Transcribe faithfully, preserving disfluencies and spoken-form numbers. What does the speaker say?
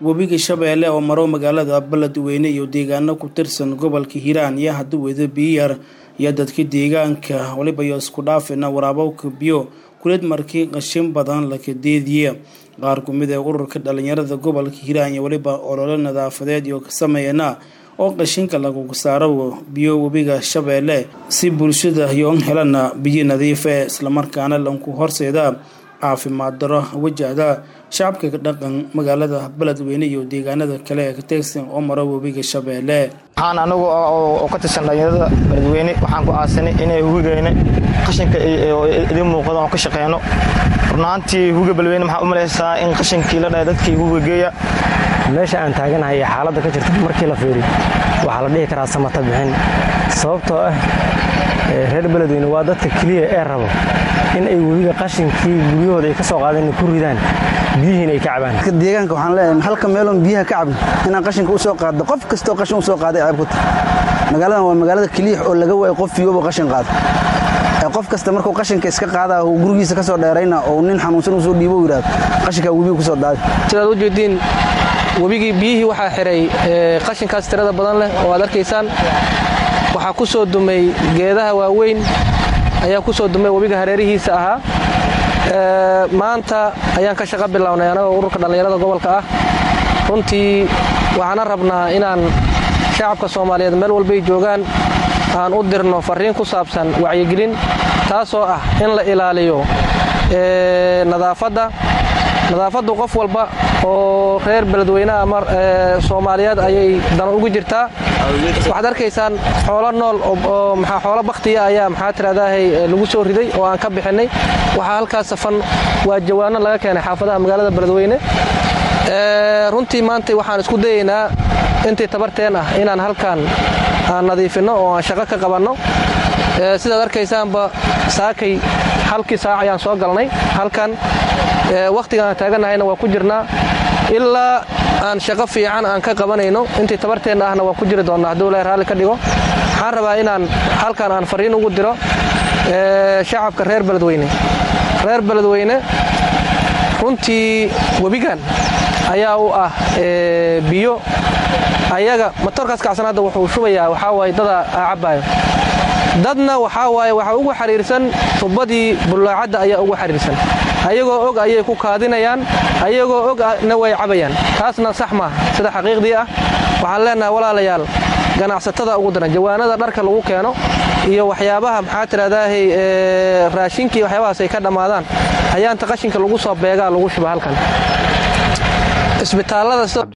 webiga Shabeelle oo maro magaalada Beledweyne iyo deegaano ku tirsan gobolka Hiiraan iyo hadda wada biyar iyo dadka deegaanka waliba iyo isku dhaafina waraabowka biyo kuleed markii qashin badan la kadeediye qaar ku mid ah ururka dhalinyarada gobolka Hiiraan iyo waliba olole nadaafadeed iyo ka sameeyana oo qashinka lagu saaro biyo webiga Shabeelle si bulshada iyo helana biyo nadiif ah isla markaana lanku horseeda caafimaad daro wajahda shacabka ka dhaqan magaalada Beledweyne iyo deegaanada kale ee ka tirsan oo maro webiga Shabeelle waxaan anagu oo ka tirsan dhalinyarada Beledweyne waxaan ku aasanay inay hugeeyna qashinka idin muuqdo oo ka shaqeeyno runtii huga Beledweyne waxa u maleeysaa in qashinkii la dhaay dadkii hugeeya meesha aan taaganahay xaaladda ka jirta markii la fiiriyo waxa la dhihi karaa samata bixin sababtoo ah reer Beledweyne waa dadka kaliya ee rabo in ay webiga qashinkii guriyooda ay ka soo qaadeen ku ridaan biyihiina ay ka cabaan deegaanka waxaan leeyahay halka meeloon biyaha ka cabin in qashinka u soo qaado qof kasto qashin u soo qaaday ayb ku magaalada waa magaalada kaliya oo laga way qof fiyoba qashin qaado qof kasta markuu qashinka iska qaada oo gurigiisa ka soo dheerayna oo nin xanuunsan u soo dhiibo yiraahdo qashinka webiga ku soo daaday sidaad u jeedin webigii biyihii waxa xiray qashinkaas tirada badan leh oo aad arkaysaan waxa ku soo dumay geedaha waaweyn ayaa ku soo dumay webiga hareerihiisa ahaa ee maanta ayaan ka shaqo bilownay anaga ururka dhalinyarada gobolka ah runtii waxaan rabnaa inaan shacabka Soomaaliyeed meel walba ay joogaan aan u dirno fariin ku saabsan wacyigelin taasoo ah in la ilaaliyo ee nadaafadda nadaafaddu qof walba oo reer Beledweyne ama Soomaaliyeed ayay dan ugu jirtaa waxaad arkaysaan xoolo nool oo maxaa xoolo baqtiya ayaa maxaa tiraaday lagu soo riday oo aan ka bixinay waxa halkaas safan waa jawaano laga keenay xaafadaha magaalada Beledweyne ee runtii maanta waxaan isku dayeynaa intii tabarteen ah inaan halkan aan nadiifino oo aan shaqo ka qabanno ee sidaad arkaysaanba saakay halkii saac ayaan soo galnay halkan ee waqtigan taaganahayna waa ku jirnaa ilaa aan shaqo fiican aan ka qabanayno intii tabarteen ahna waa ku jiri doonaa haddii Ilaahay raali ka dhigo waxaan rabaa inaan halkan aan fariin ugu diro ee shacabka reer Beledweyne reer Beledweyne runtii webigan ayaa u ah ee biyo ayaga motorkaas kacsanada wuxuu shubayaa waxa way dada cabayo dadna waxa way waxa ugu xariirsan tubadii bulaacada ayaa ugu xariirsan ayagoo og ayay ku kaadinayaan ayagoo ogna way cabayaan taasna sax ma sida xaqiiqdii ah waxaan leenahay walaalayaal ganacsatada ugu daran jawaanada dharka lagu keeno iyo waxyaabaha maxaa tiraaday ee raashinkii waxyaabahaas ay ka dhamaadaan ayaanta qashinka lagu soo beegaa lagu shuba halkan isbitaalada